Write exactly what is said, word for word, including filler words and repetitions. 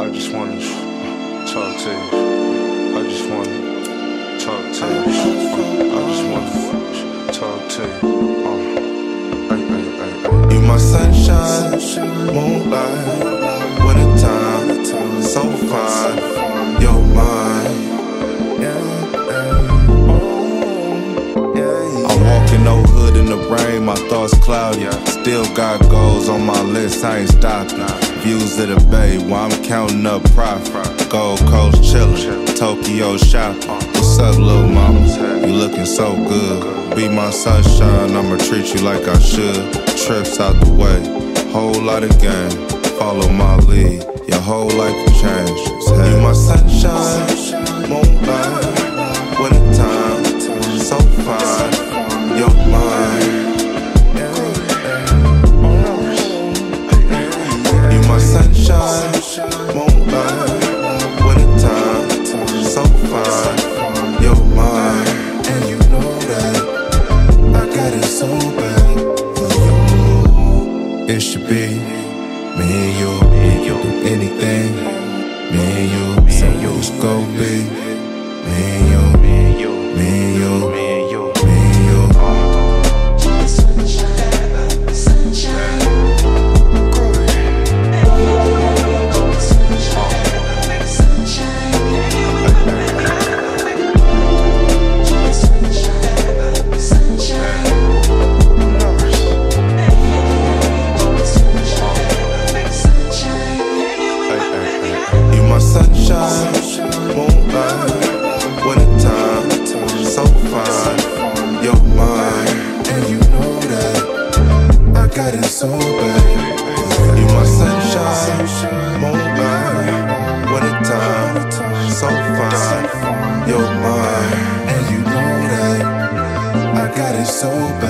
I just wanna talk to you. I just wanna talk to you. I just wanna talk to you. Uh, ay, ay, ay, ay. You my sunshine, moonlight, wintertime, so fine, you're mine. I'm walking no hood in the rain, my thoughts cloudy. Still got goals on my list, I ain't stopping. Views of the bay while I'm counting up profit. Gold Coast chillin', Tokyo shopping. What's up, little mama? You looking so good. Be my sunshine, I'ma treat you like I should. Trips out the way, whole lot of game. Follow my lead, your whole life will change. Hey. You my sunshine, moonlight, wintertime, so fine, you're mine. You my sunshine, moonlight, wintertime, so fine, you're mine. And you know that I got it so bad for you. It should be me and you, me and you do anything. Me and you, so it's gon' be me and you, me and you, me and you, me and you, me and you. Sunshine, sunshine. Sunshine, moonlight, wintertime, so fine, you're mine. And you know that I got it so bad. You my sunshine, moonlight, wintertime, so fine, you're mine. And you know that I got it so bad.